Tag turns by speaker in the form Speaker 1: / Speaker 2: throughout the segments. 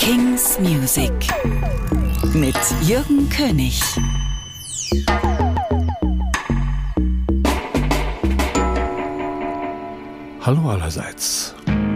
Speaker 1: King's Music mit Jürgen König.
Speaker 2: Hallo allerseits.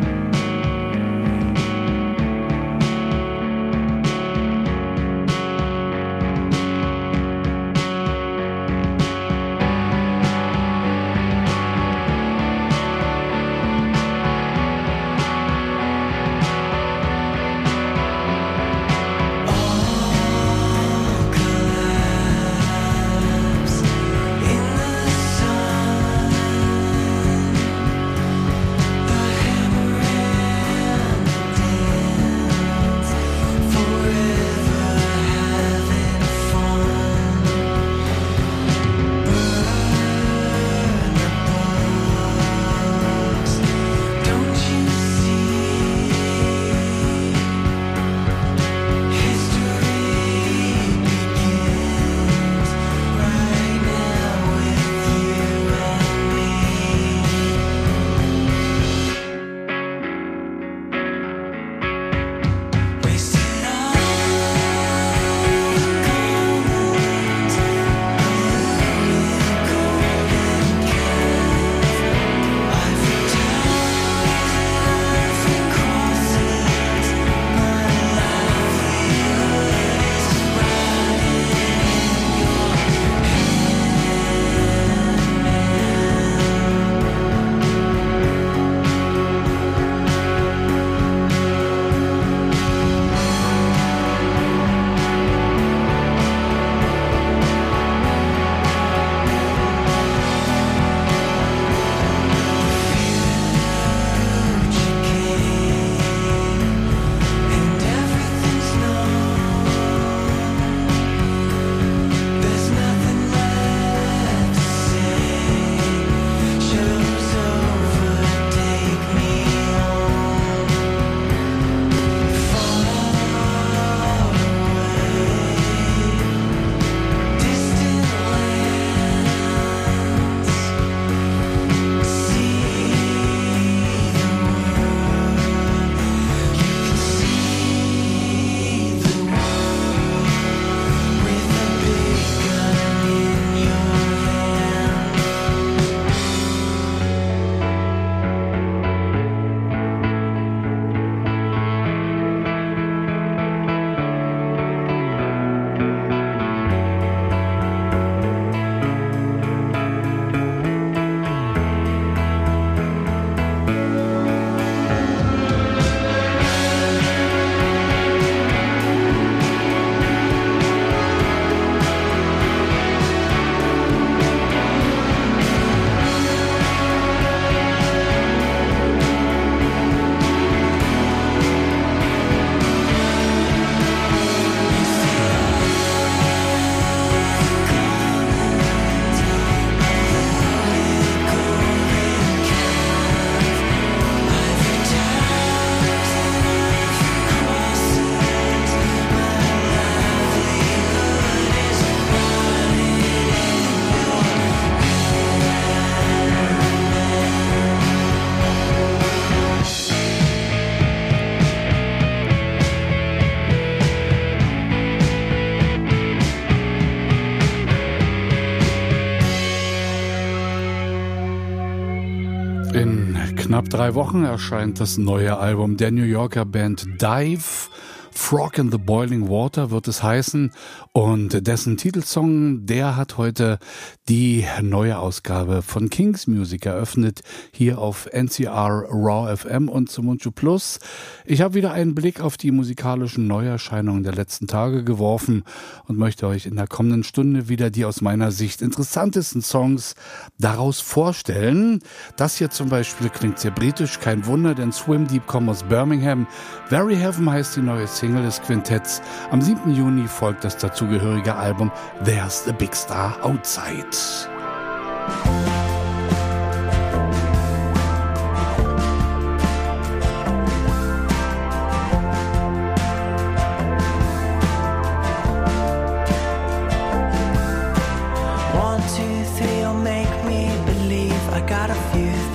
Speaker 2: In knapp 3 Wochen erscheint das neue Album der New Yorker Band Dive. Frog in the Boiling Water wird es heißen, und dessen Titelsong, der hat heute die neue Ausgabe von King's Music eröffnet, hier auf NCR Raw FM und Sumunchu Plus. Ich habe wieder einen Blick auf die musikalischen Neuerscheinungen der letzten Tage geworfen und möchte euch in der kommenden Stunde wieder die aus meiner Sicht interessantesten Songs daraus vorstellen. Das hier zum Beispiel klingt sehr britisch, kein Wunder, denn Swim Deep kommt aus Birmingham. Very Heaven heißt die neue Single des Quintetts. Am 7. Juni folgt das dazugehörige Album There's the Big Star Outside.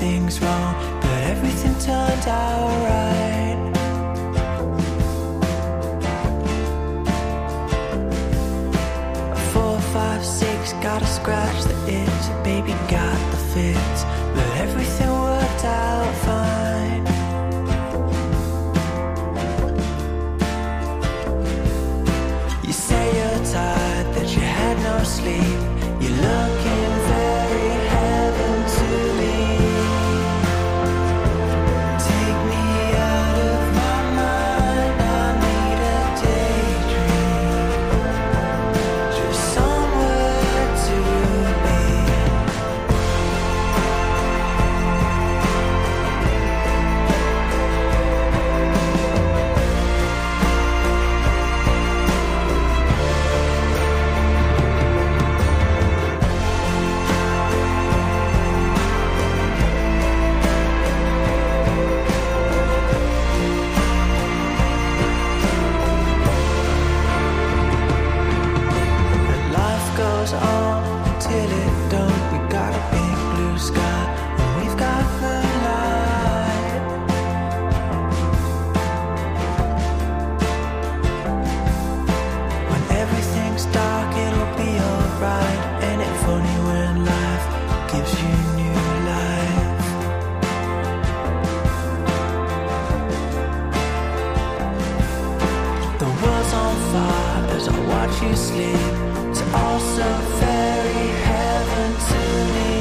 Speaker 3: turned out right. sleep is also very heaven to me.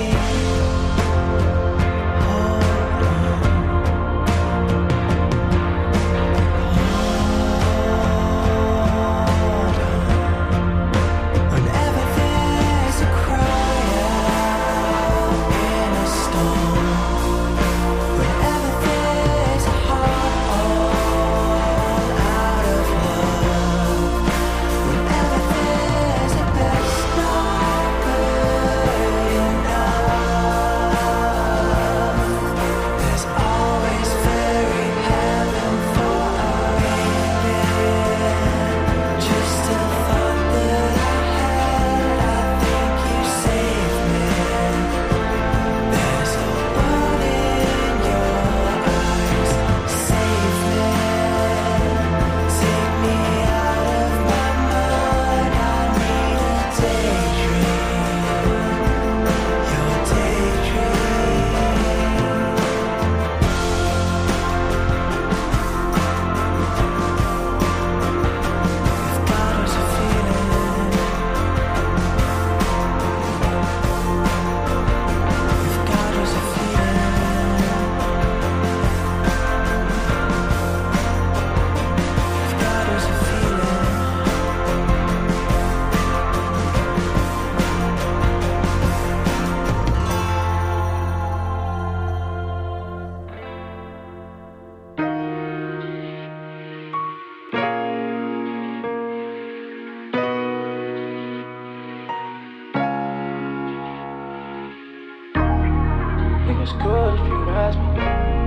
Speaker 3: It's good if you ask me.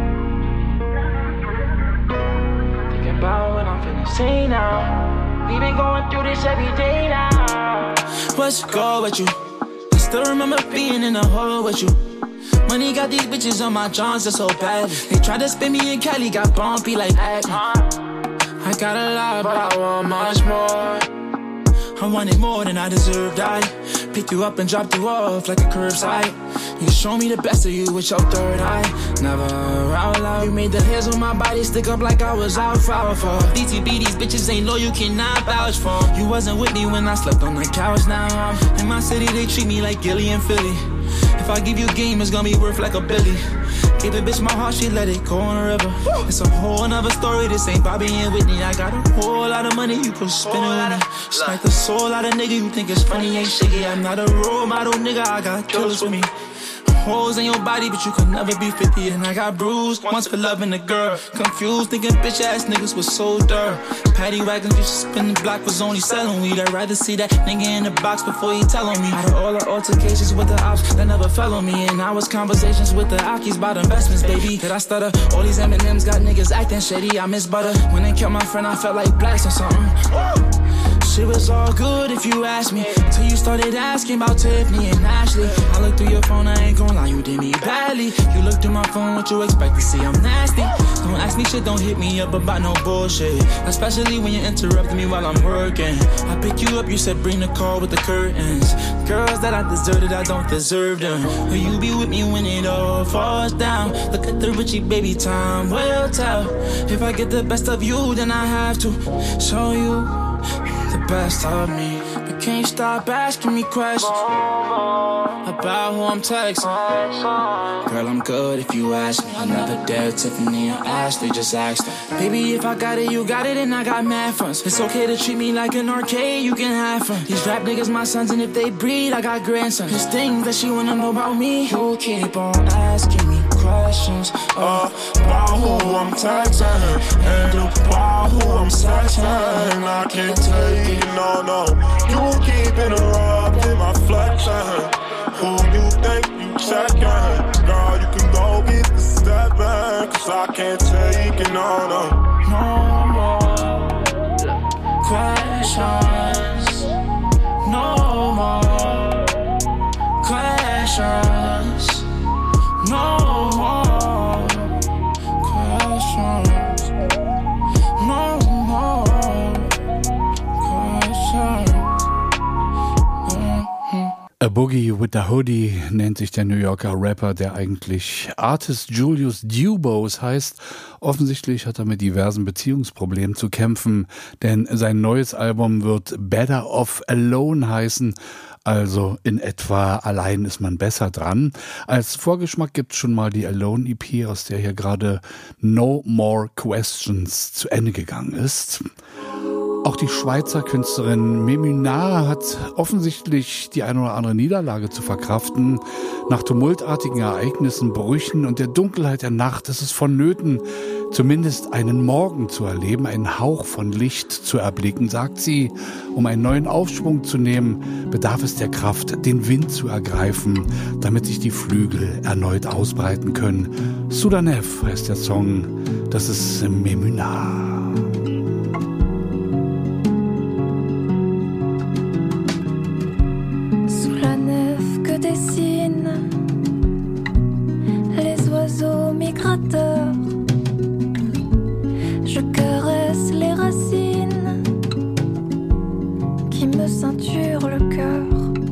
Speaker 3: Thinking about when I'm feeling sane now. We been going through this every day now. What's good with you? I still remember being in the hole with you. Money got these bitches on my Johns, that's so bad. They tried to spin me in Cali, got bumpy like Acme. I got a lot, but I want much more. I wanted more than I deserved. I picked you up and dropped you off like a curbside. You show me the best of you with your third eye. Never out loud. You made the hairs on my body stick up like I was out for. DTB, these bitches ain't low, you cannot vouch for. You wasn't with me when I slept on the couch. Now I'm in my city, they treat me like Gilly and Philly. If I give you game, it's gonna be worth like a Billy. Gave a bitch my heart, she let it go on the river. It's a whole nother story, this ain't Bobby and Whitney. I got a whole lot of money, you could spend it with me. Smack the soul out of nigga, you think it's funny, ain't shaky. I'm not a role model nigga, I got killers with me. Holes in your body, but you could never be 50. And I got bruised once for loving a girl. Confused, thinking bitch ass niggas was so dirt. Paddy wagons, you spin the block was only selling weed. I'd rather see that nigga in the box before he tell on me. Out of all the altercations with the ops that never fell on me. And I was conversations with the Akis about investments, baby. Did I stutter? All these M&Ms got niggas acting shady. I miss butter. When they killed my friend, I felt like blacks or something. Shit was all good if you asked me. Till you started asking about Tiffany and Ashley. I looked through your phone, I ain't gon' lie, you did me badly. You looked through my phone, what you expect to see? I'm nasty. Don't ask me shit, don't hit me up about no bullshit. Especially when you interrupted me while I'm working. I pick you up, you said bring the car with the curtains. Girls that I deserted, I don't deserve them. Will you be with me when it all falls down? Look at the Richie, baby, time will tell. If I get the best of you, then I have to show you the best of me. But can't stop asking me questions about who I'm texting. Girl, I'm good if you ask me. I never dared Tiffany or Ashley, just ask them. Baby, if I got it, you got it, and I got mad funds. It's okay to treat me like an arcade, you can have fun. These rap niggas my sons, and if they breed, I got grandsons. There's things that she wanna know about me. You keep on asking me questions about who I'm texting and about who I'm sexting. I can't take it, no. You keep interrupting my flexing. Who you think you checking? Girl, you can go get the step back, 'cause I can't take it, no. No more questions. No more questions. No more questions. No more questions.
Speaker 2: A Boogie with the Hoodie nennt sich der New Yorker Rapper, der eigentlich Artist Julius Dubose heißt. Offensichtlich hat er mit diversen Beziehungsproblemen zu kämpfen, denn sein neues Album wird Better Off Alone heißen. Also in etwa allein ist man besser dran. Als Vorgeschmack gibt's schon mal die Alone EP, aus der hier gerade No More Questions zu Ende gegangen ist. Auch die Schweizer Künstlerin Memuna hat offensichtlich die eine oder andere Niederlage zu verkraften. Nach tumultartigen Ereignissen, Brüchen und der Dunkelheit der Nacht ist es vonnöten, zumindest einen Morgen zu erleben, einen Hauch von Licht zu erblicken, sagt sie. Um einen neuen Aufschwung zu nehmen, bedarf es der Kraft, den Wind zu ergreifen, damit sich die Flügel erneut ausbreiten können. Soudanef heißt der Song, das ist Memuna.
Speaker 4: Je caresse les racines qui me ceinturent le cœur.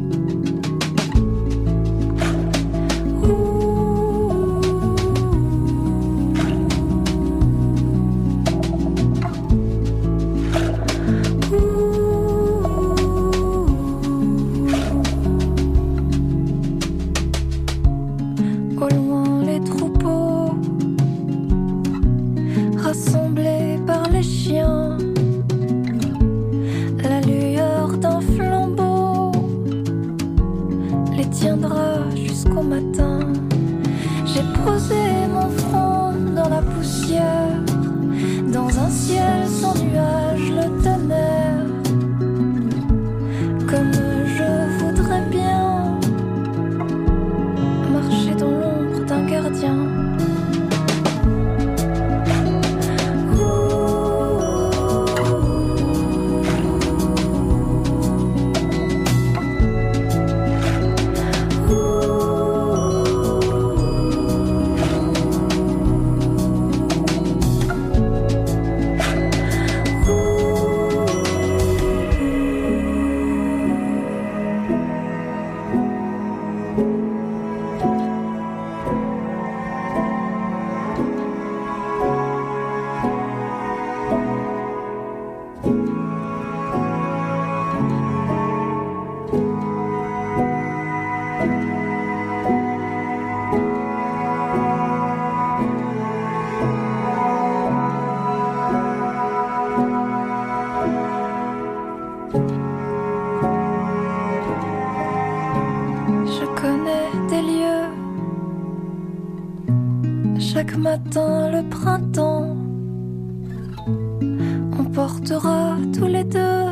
Speaker 4: Chaque matin, le printemps, on portera tous les deux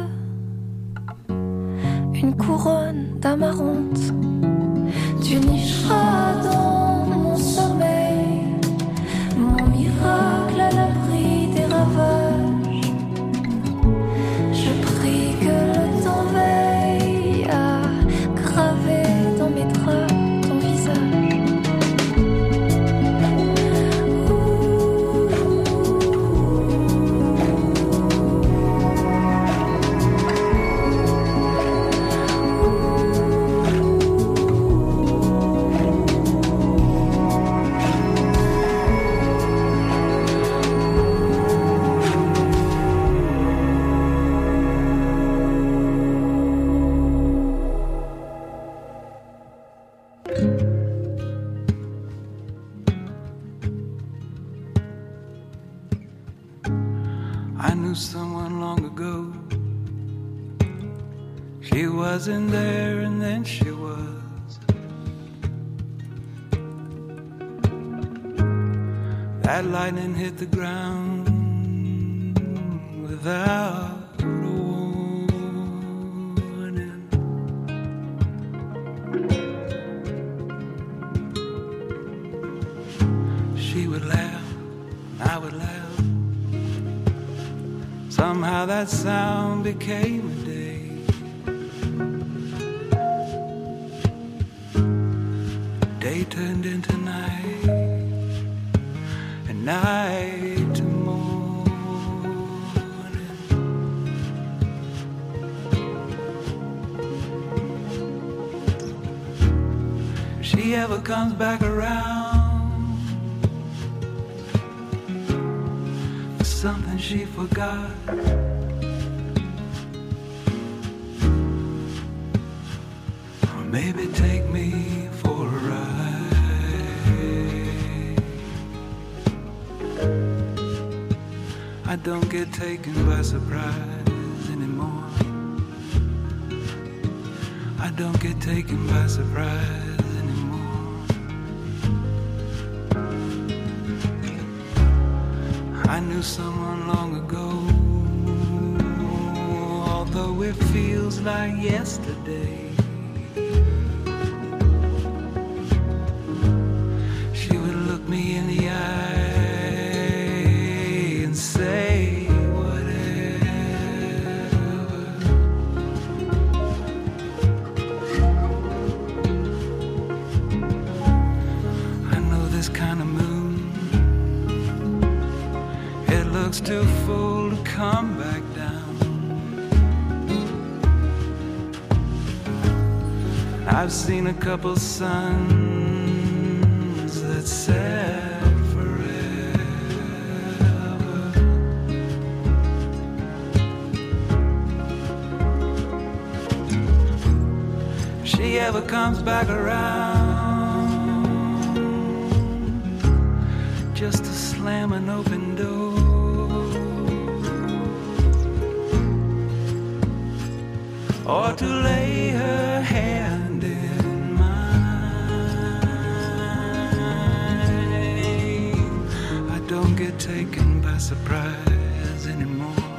Speaker 4: une couronne d'amarante. Tu nicheras dans mon sommeil, mon miracle à l'abri des ravages. Je prie que le temps veille à graver dans mes draps ton visage.
Speaker 3: Someone long ago. She wasn't there and then she was. That lightning hit the ground without a warning. She would laugh, I would laugh. Somehow that sound became a day. Day turned into night, and night to morning. ever comes back around for something she forgot. Or maybe take me for a ride. I don't get taken by surprise anymore. I don't get taken by surprise anymore. I knew someone long ago, although it feels like yesterday. She would look me in the eye and say, too full to come back down. I've seen a couple suns that set forever. If she ever comes back around just to slam an open door, or to lay her hand in mine, I don't get taken by surprise anymore.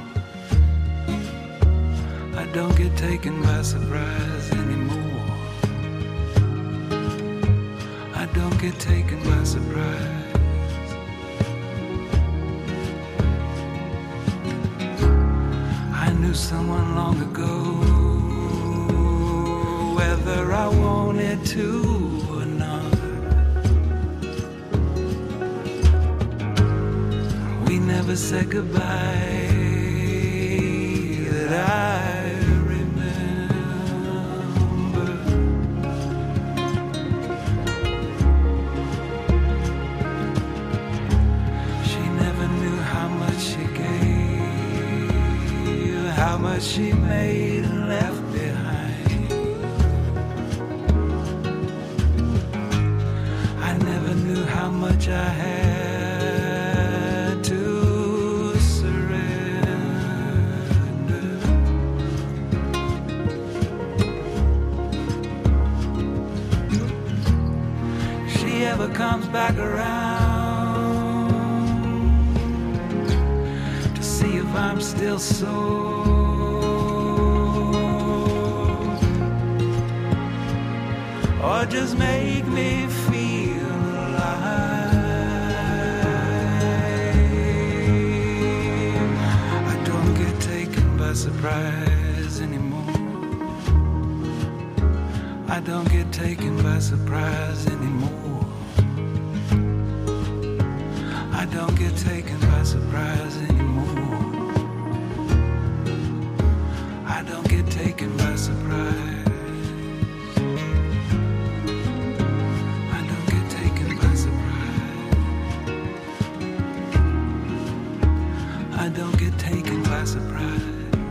Speaker 3: I don't get taken by surprise anymore. I don't get taken by surprise. I knew someone long ago, whether I wanted to or not. We never said goodbye that I remember. She never knew how much she gave, how much she made and left behind. How much I had to surrender. If she ever comes back around to see if I'm still sore, or just make me feel surprise anymore. I don't get taken by surprise anymore. I don't get taken by surprise anymore. I don't get taken by surprise. I don't get taken by surprise. I don't get taken by surprise.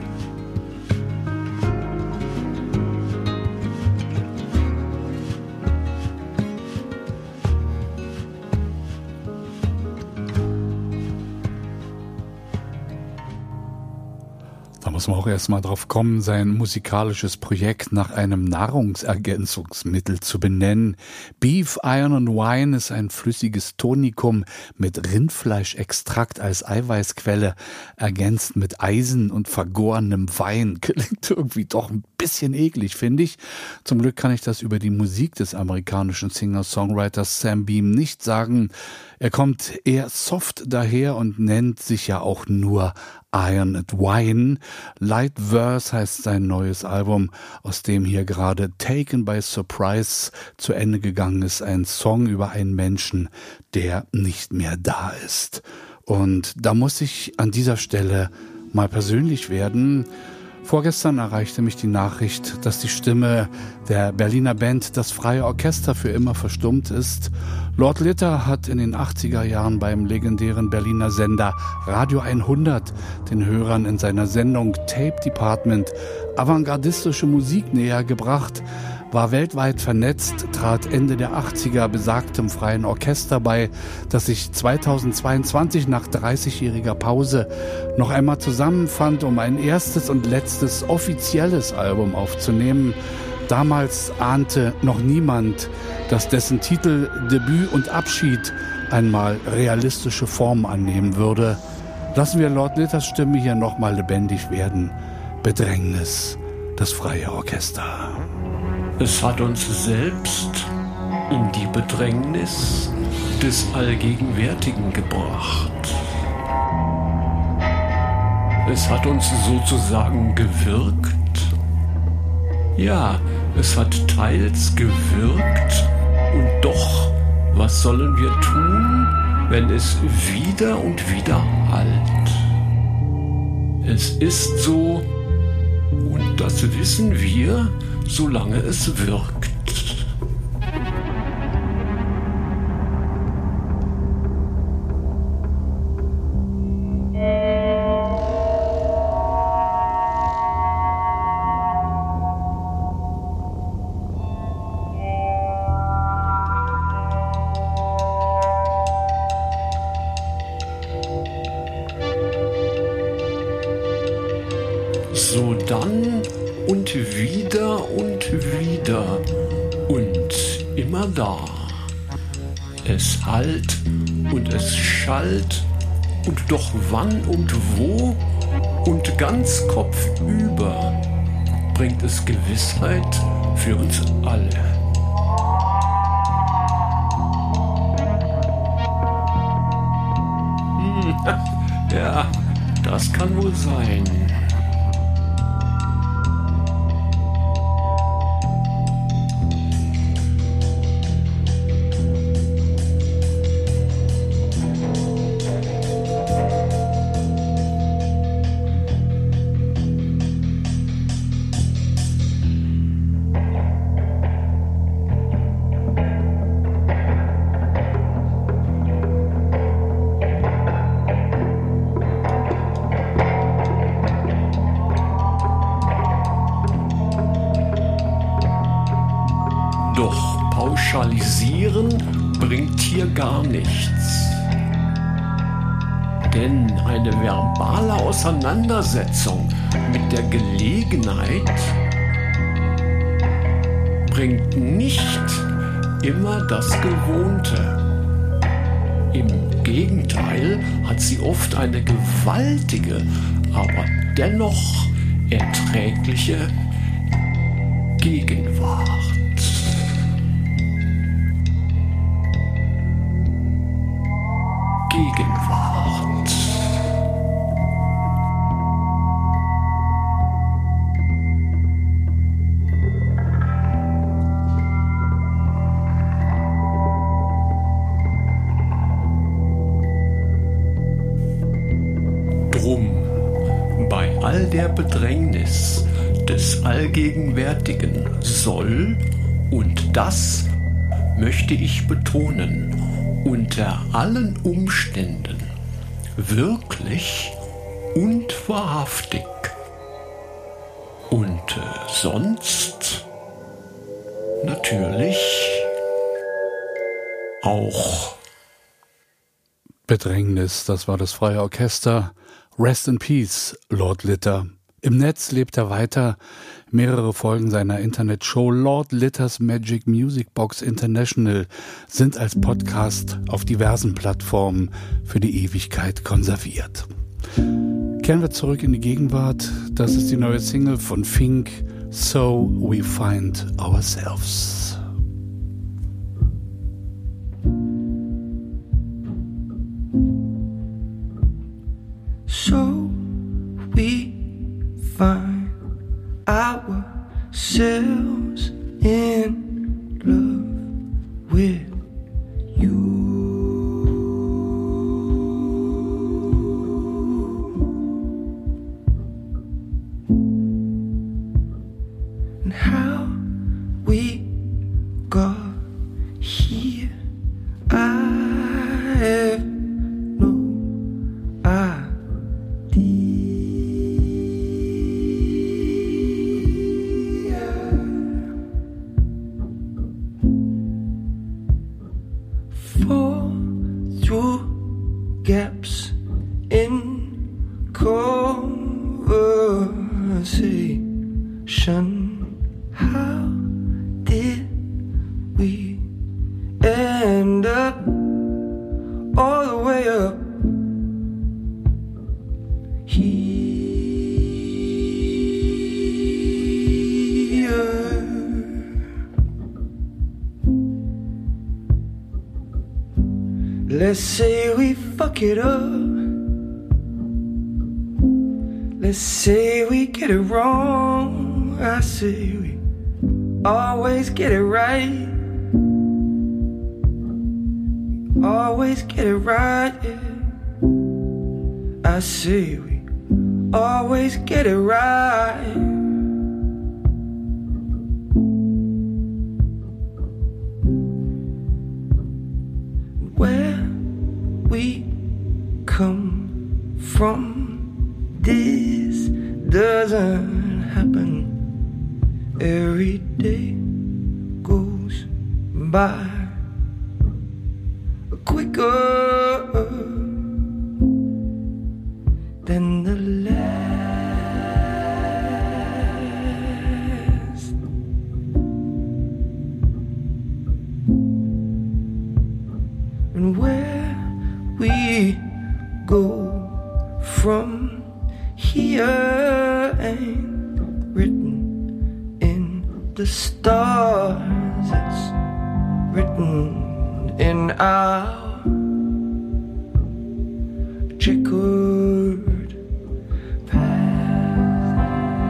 Speaker 2: Muss man auch erstmal drauf kommen, sein musikalisches Projekt nach einem Nahrungsergänzungsmittel zu benennen. Beef, Iron and Wine ist ein flüssiges Tonikum mit Rindfleischextrakt als Eiweißquelle, ergänzt mit Eisen und vergorenem Wein. Klingt irgendwie doch ein bisschen eklig, finde ich. Zum Glück kann ich das über die Musik des amerikanischen Singer-Songwriters Sam Beam nicht sagen. Er kommt eher soft daher und nennt sich ja auch nur Iron and Wine. Light Verse heißt sein neues Album, aus dem hier gerade Taken by Surprise zu Ende gegangen ist. Ein Song über einen Menschen, der nicht mehr da ist. Und da muss ich an dieser Stelle mal persönlich werden. Vorgestern erreichte mich die Nachricht, dass die Stimme der Berliner Band Das Freie Orchester für immer verstummt ist. Lord Litter hat in den 80er Jahren beim legendären Berliner Sender Radio 100 den Hörern in seiner Sendung Tape Department avantgardistische Musik näher gebracht, war weltweit vernetzt, trat Ende der 80er besagtem Freien Orchester bei, das sich 2022 nach 30-jähriger Pause noch einmal zusammenfand, um ein erstes und letztes offizielles Album aufzunehmen. Damals ahnte noch niemand, dass dessen Titel Debüt und Abschied einmal realistische Form annehmen würde. Lassen wir Lord Litters Stimme hier nochmal lebendig werden. Bedrängnis, das Freie Orchester.
Speaker 5: Es hat uns selbst in die Bedrängnis des Allgegenwärtigen gebracht. Es hat uns sozusagen gewirkt. Ja, es hat teils gewirkt und doch, was sollen wir tun, wenn es wieder und wieder hallt? Es ist so, und das wissen wir, solange es wirkt. So dann und wieder und immer da. Es hallt und es schallt und doch wann und wo und ganz kopfüber bringt es Gewissheit für uns alle. Ja, das kann wohl sein. Doch pauschalisieren bringt hier gar nichts. Denn eine verbale Auseinandersetzung mit der Gelegenheit bringt nicht immer das Gewohnte. Im Gegenteil hat sie oft eine gewaltige, aber dennoch erträgliche Gegenwart. Gegenwart. Drum, bei all der Bedrängnis des Allgegenwärtigen soll, und das möchte ich betonen, unter allen Umständen wirklich und wahrhaftig und sonst natürlich auch.
Speaker 2: Bedrängnis, das war das Freie Orchester. Rest in Peace, Lord Litter. Im Netz lebt er weiter. Mehrere Folgen seiner Internetshow Lord Litters Magic Music Box International sind als Podcast auf diversen Plattformen für die Ewigkeit konserviert. Kehren wir zurück in die Gegenwart. Das ist die neue Single von Fink, So We Find Ourselves.
Speaker 6: So we find ourselves in love with you. gaps in conversation. How did we end up all the way up here? Let's say we fuck it up. Let's say we get it wrong. I say we always get it right. Always get it right, yeah. I say we always get it right. Where we come from, this doesn't happen. Every day goes by quicker than the last. And where we go from here ain't written in the stars. It's written in our checkered past.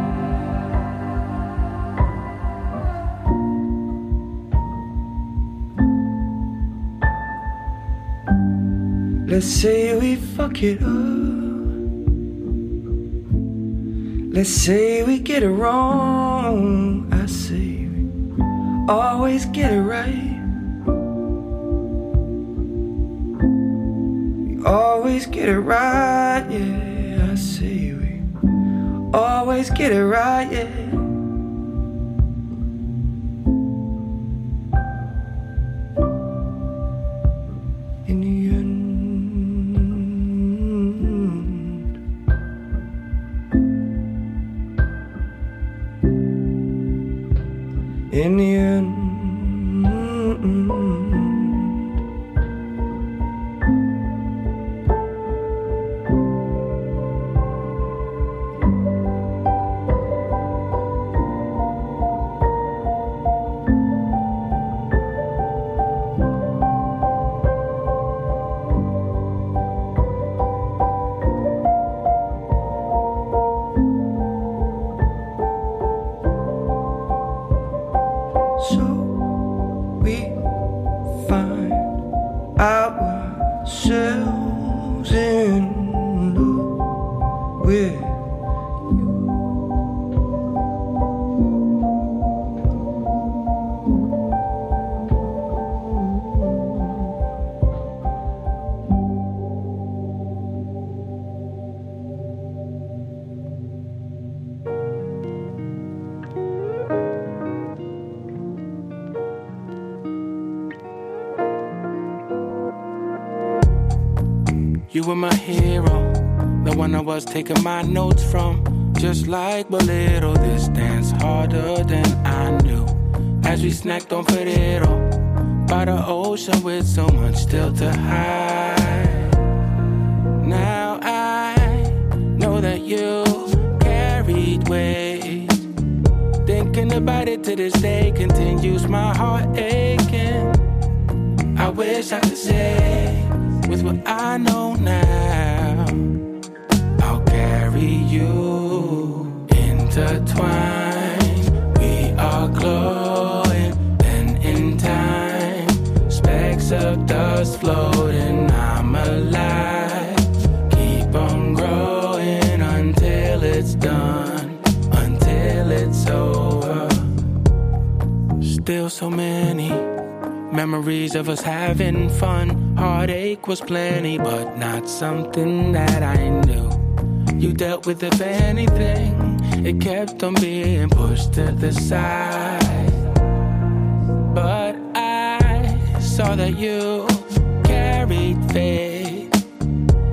Speaker 6: Let's say we fuck it up. Let's say we get it wrong. I say we always get it right. Always get it right, yeah. I say we always get it right, yeah. In the end, in the end. Ourselves in love with you.
Speaker 3: You were my hero, the one I was taking my notes from. Just like Bolero, this dance harder than I knew. As we snacked on Ferrero, by the ocean with so much still to hide. Now I know that you carried weight. Thinking about it to this day continues my heart aching. I wish I could say, with what I know now, I'll carry you intertwined. We are glowing, then in time, specks of dust floating. I'm alive, keep on growing until it's done, until it's over. Still so many memories of us having fun. Heartache was plenty, but not something that I knew. You dealt with, if anything, it kept on being pushed to the side. But I saw that you carried faith.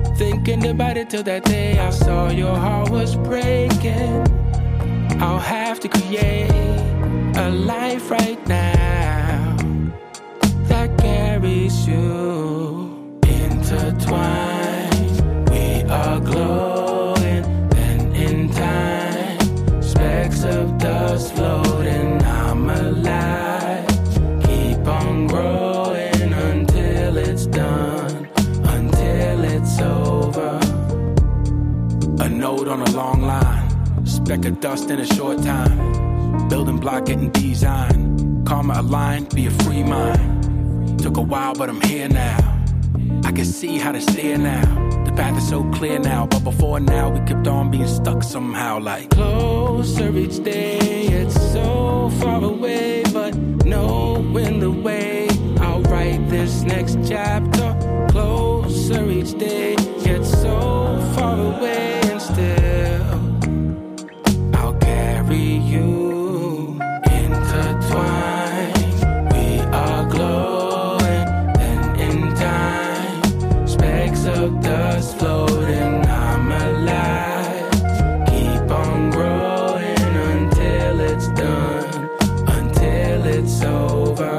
Speaker 3: thinking about it till that day I saw your heart was breaking. I'll have to create a life right now that carries you intertwined. We are glowing, and in time, specks of dust floating. I'm alive, keep on growing until it's done, until it's over. A node on a long line, speck of dust in a short time. Building block getting designed, karma aligned, be a free mind. Took a while but I'm here now, I can see how to steer now. The path is so clear now, but before now we kept on being stuck somehow. Like closer each day, it's so far away, but knowing the way I'll write this next chapter. Closer each day, it's so far away, and still I'll carry you intertwined. We are glowing, and in time, specks of dust floating. I'm alive, keep on growing until it's done, until it's over.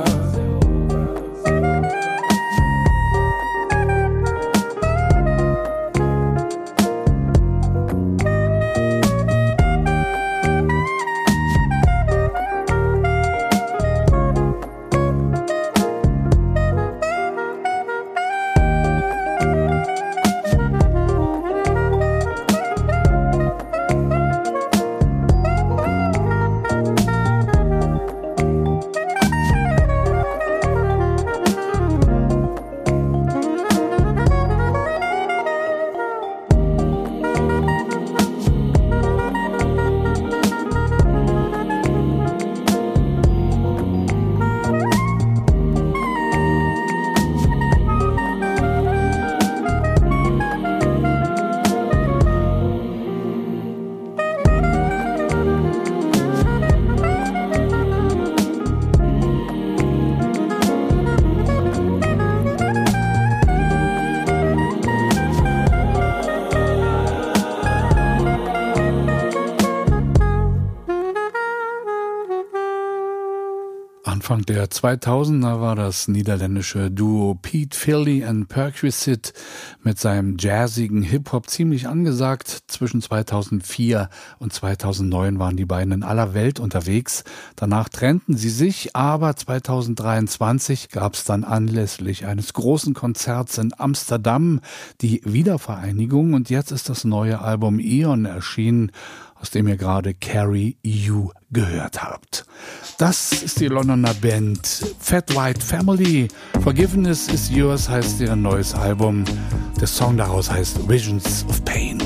Speaker 2: Anfang der 2000er war das niederländische Duo Pete Philly and Perquisite mit seinem jazzigen Hip-Hop ziemlich angesagt. Zwischen 2004 und 2009 waren die beiden in aller Welt unterwegs. Danach trennten sie sich, aber 2023 gab es dann anlässlich eines großen Konzerts in Amsterdam die Wiedervereinigung und jetzt ist das neue Album Eon erschienen, aus dem ihr gerade Carry You gehört habt. Das ist die Londoner Band Fat White Family. Forgiveness is Yours heißt ihr neues Album. Der Song daraus heißt Visions of Pain.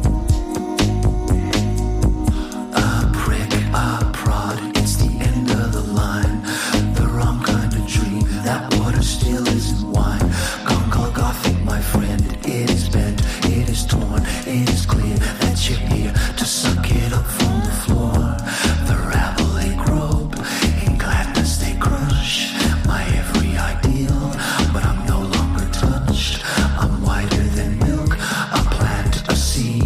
Speaker 7: A prick, a prod, it's the end of the line. The wrong kind of dream, that water still isn't wine. Concord Gothic, my friend, it is bent, it is torn, it is clear that you're here to suck it up from the floor. The rabble they grope, in gladness they crush my every ideal, but I'm no longer touched. I'm whiter than milk, a plant, a seed.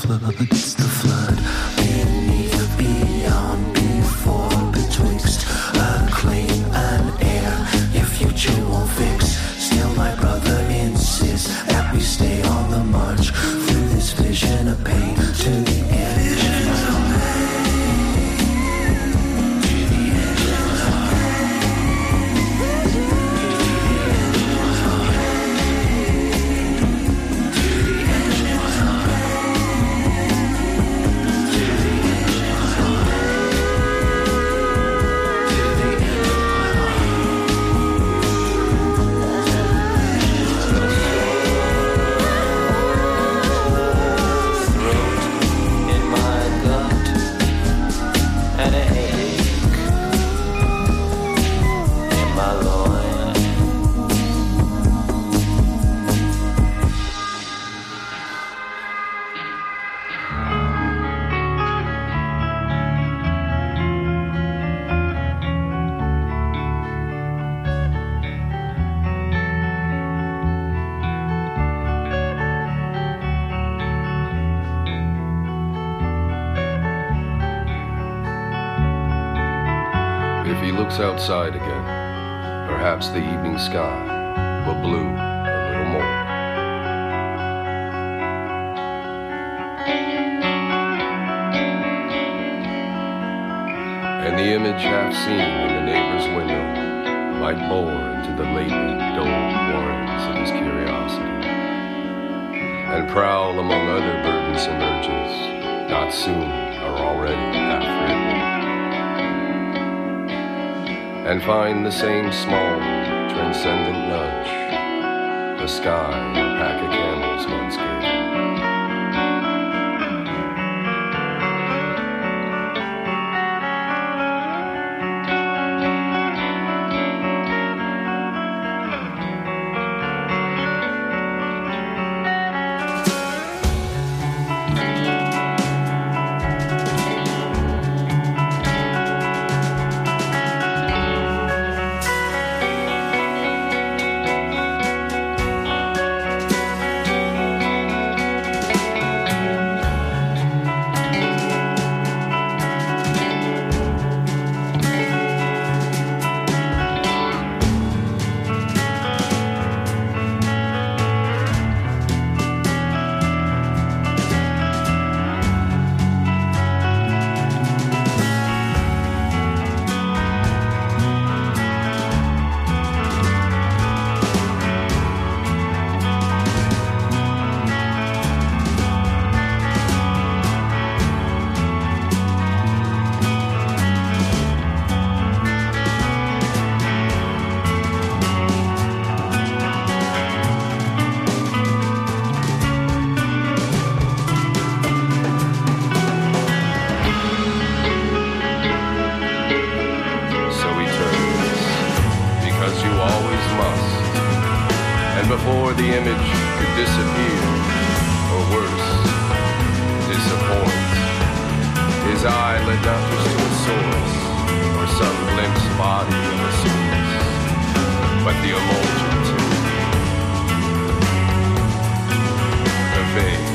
Speaker 7: It's the flood beneath, beyond, before, betwixt acclaim and air. Your future won't fix. Still, my brother insists that we stay on the march through this vision of pain to the edge.
Speaker 8: Outside again, perhaps the evening sky will bloom a little more. And the image half seen in the neighbor's window might bore into the latent, dull warrens of his curiosity and prowl among other burdensome urges, not soon or already half written, and find the same small, transcendent nudge the sky and a pack of camels once gave. Before the image could disappear, or worse, disappoint, his eye led not just to a source, or some glimpsed body of a source, but the emulsion too, the vague.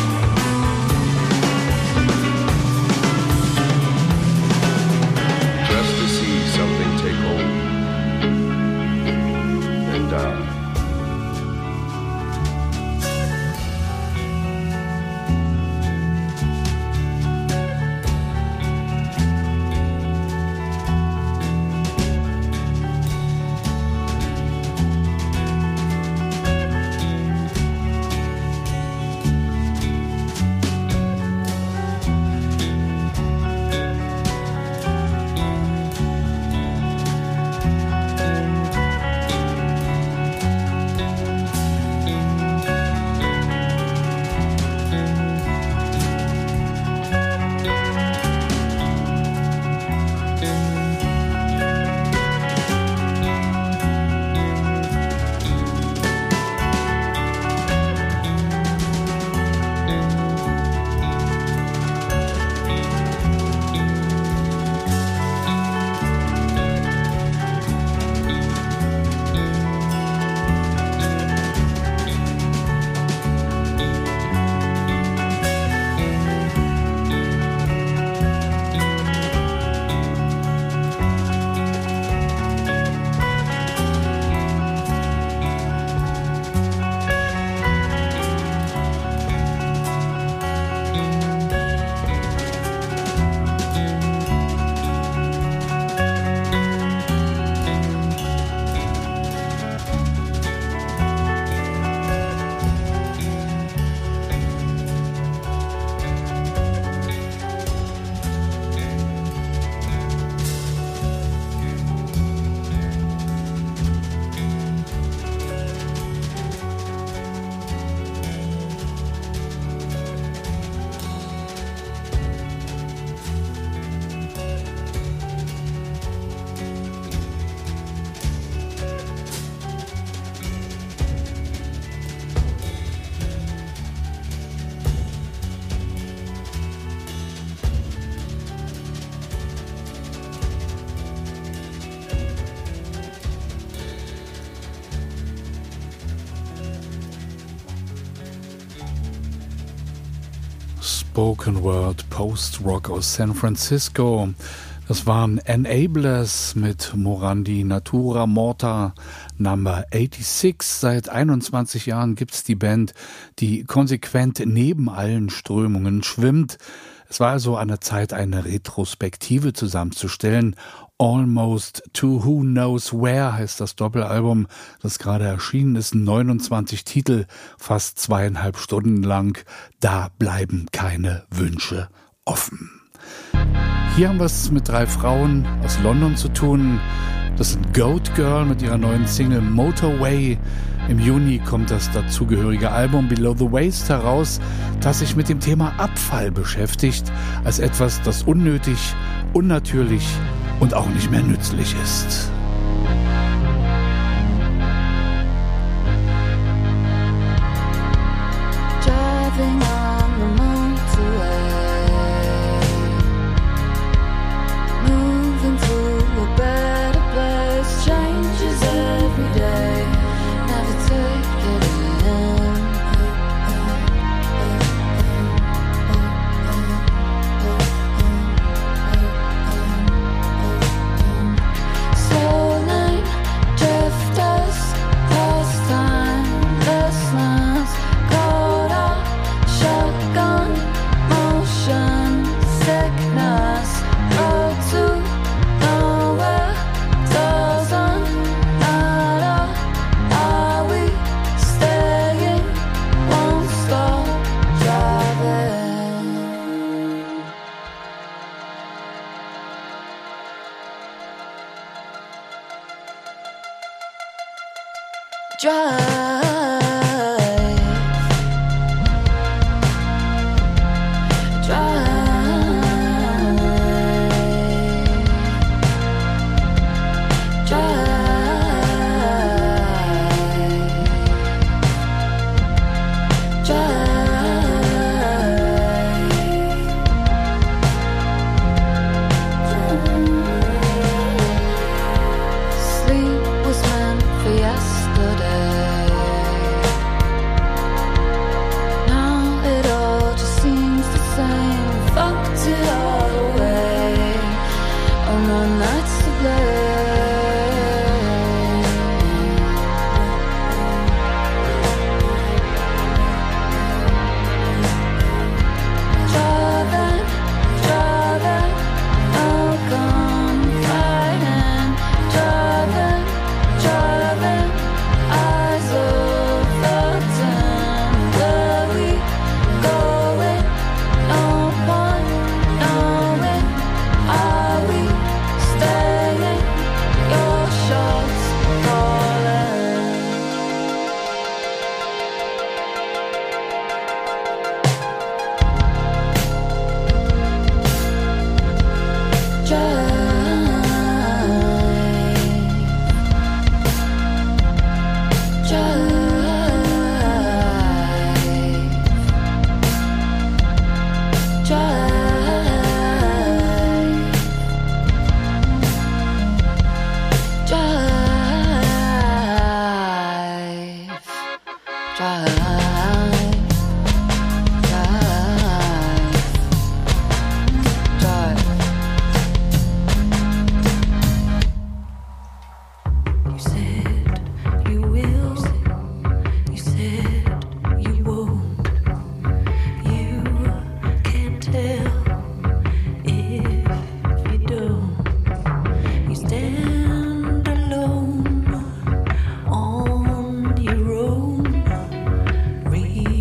Speaker 8: Just to see something take hold and die.
Speaker 2: Spoken Word Post-Rock aus San Francisco. Das waren Enablers mit Morandi Natura Morta Number 86. Seit 21 Jahren gibt's die Band, die konsequent neben allen Strömungen schwimmt. Es war also an der Zeit, eine Retrospektive zusammenzustellen. Almost to Who Knows Where heißt das Doppelalbum, das gerade erschienen ist. 29 Titel, fast 2,5 Stunden lang. Da bleiben keine Wünsche offen. Hier haben wir es mit 3 Frauen aus London zu tun. Das sind Goat Girl mit ihrer neuen Single Motorway. Im Juni kommt das dazugehörige Album Below the Waist heraus, das sich mit dem Thema Abfall beschäftigt, als etwas, das unnötig, unnatürlich und auch nicht mehr nützlich ist.
Speaker 4: Driving on the motorway, moving to a better place, changes every day, never take it in. Slow lane drifters, pastime, listeners, caught up, shotgun, motion, sickness, road to nowhere, doesn't matter, are we staying, won't stop driving. Sleep was meant for yesterday. Now it all just seems the same. Fucked it all away. Oh, no nights to blame. Driving, driving, no confiding. Driving, driving, eyes overturned. Where we going? No point knowing. Are we staying? Your shots calling. You said you will, you said you won't. You can't tell if you don't. You stand alone on your own.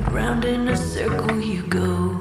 Speaker 4: round in a circle you go.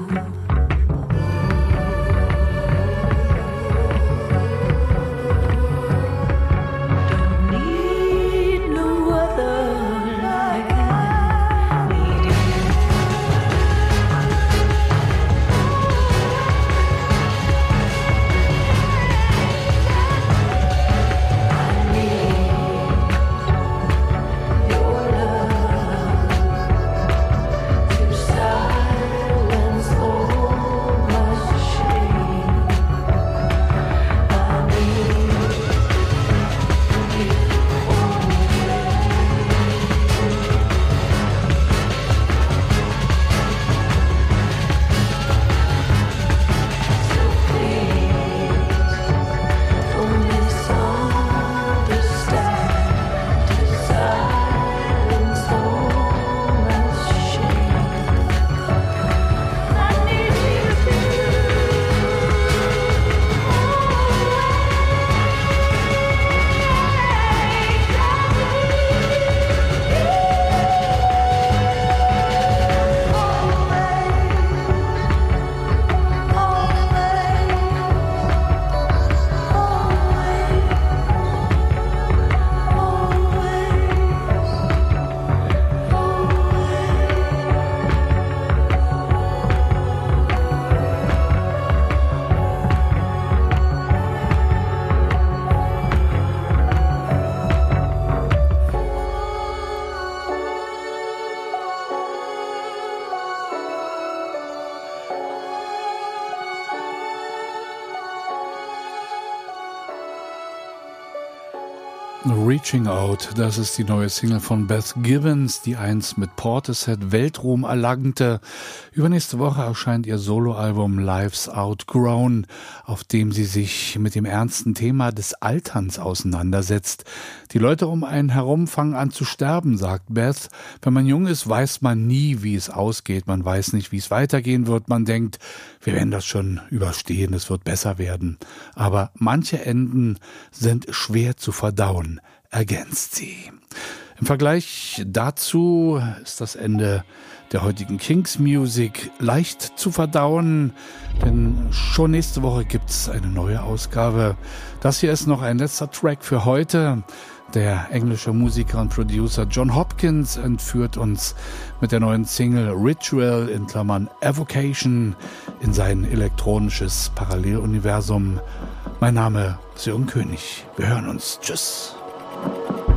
Speaker 2: Reaching Out, das ist die neue Single von Beth Gibbons, die einst mit Portishead Weltruhm erlangte. Übernächste Woche erscheint ihr Soloalbum Life's Outgrown, auf dem sie sich mit dem ernsten Thema des Alterns auseinandersetzt. Die Leute um einen herum fangen an zu sterben, sagt Beth. Wenn man jung ist, weiß man nie, wie es ausgeht. Man weiß nicht, wie es weitergehen wird. Man denkt, wir werden das schon überstehen, es wird besser werden. Aber manche Enden sind schwer zu verdauen, ergänzt sie. Im Vergleich dazu ist das Ende der heutigen Kings Music leicht zu verdauen, denn schon nächste Woche gibt's eine neue Ausgabe. Das hier ist noch ein letzter Track für heute. Der englische Musiker und Producer John Hopkins entführt uns mit der neuen Single Ritual in Klammern Evocation in sein elektronisches Paralleluniversum. Mein Name ist Jürgen König. Wir hören uns. Tschüss.